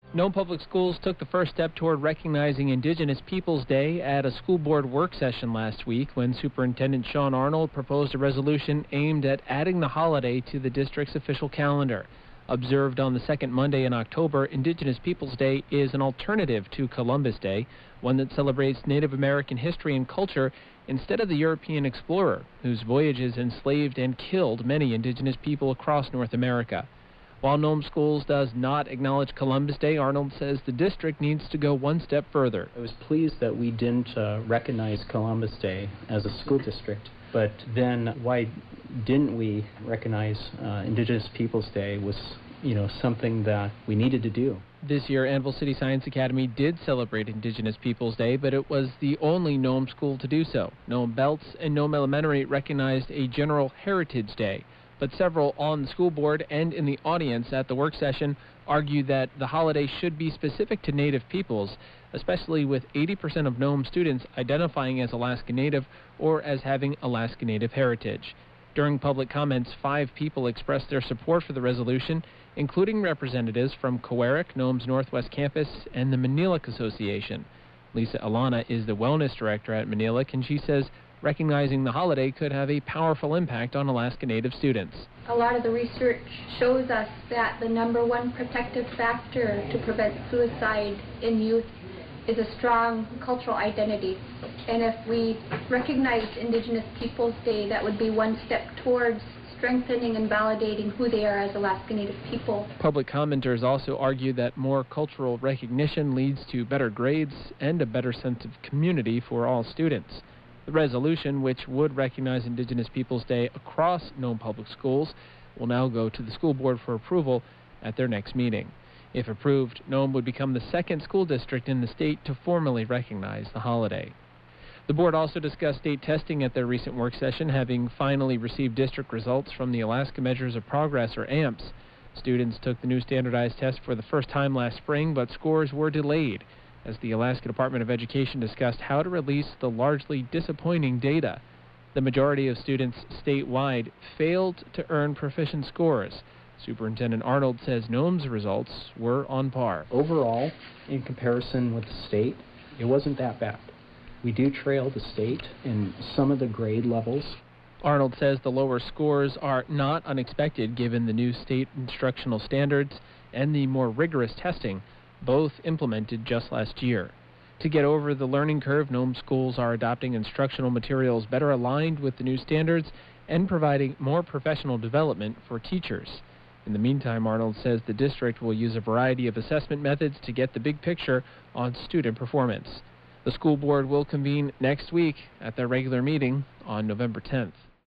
Nome Public Schools took the first step toward recognizing Indigenous Peoples Day at a school board work session last week when Superintendent Sean Arnold proposed a resolution aimed at adding the holiday to the district's official calendar. Observed on the second Monday in October, Indigenous Peoples Day is an alternative to Columbus Day, one that celebrates Native American history and culture instead of the European explorer, whose voyages enslaved and killed many Indigenous people across North America. While Nome Schools does not acknowledge Columbus Day, Arnold says the district needs to go one step further. I was pleased that we didn't recognize Columbus Day as a school district, but then why didn't we recognize Indigenous Peoples Day was, something that we needed to do. This year, Anvil City Science Academy did celebrate Indigenous Peoples Day, but it was the only Nome school to do so. Nome Belts and Nome Elementary recognized a General Heritage Day, but several on the school board and in the audience at the work session argued that the holiday should be specific to Native peoples, especially with 80% of Nome students identifying as Alaska Native or as having Alaska Native heritage. During public comments, 5 people expressed their support for the resolution, including representatives from Cowarik, Nome's Northwest Campus, and the Manilac Association. Lisa Alana is the wellness director at Manilac, and she says recognizing the holiday could have a powerful impact on Alaska Native students. A lot of the research shows us that the #1 protective factor to prevent suicide in youth is a strong cultural identity. And if we recognized Indigenous Peoples Day, that would be one step towards strengthening and validating who they are as Alaska Native people. Public commenters also argue that more cultural recognition leads to better grades and a better sense of community for all students. The resolution, which would recognize Indigenous Peoples Day across Nome Public Schools, will now go to the school board for approval at their next meeting. If approved, Nome would become the second school district in the state to formally recognize the holiday. The board also discussed state testing at their recent work session, having finally received district results from the Alaska Measures of Progress, or AMPS. Students took the new standardized test for the first time last spring, but scores were delayed as the Alaska Department of Education discussed how to release the largely disappointing data. The majority of students statewide failed to earn proficient scores. Superintendent Arnold says Nome's results were on par. Overall, in comparison with the state, it wasn't that bad. We do trail the state in some of the grade levels. Arnold says the lower scores are not unexpected given the new state instructional standards and the more rigorous testing, both implemented just last year. To get over the learning curve, Nome schools are adopting instructional materials better aligned with the new standards and providing more professional development for teachers. In the meantime, Arnold says the district will use a variety of assessment methods to get the big picture on student performance. The school board will convene next week at their regular meeting on November 10th.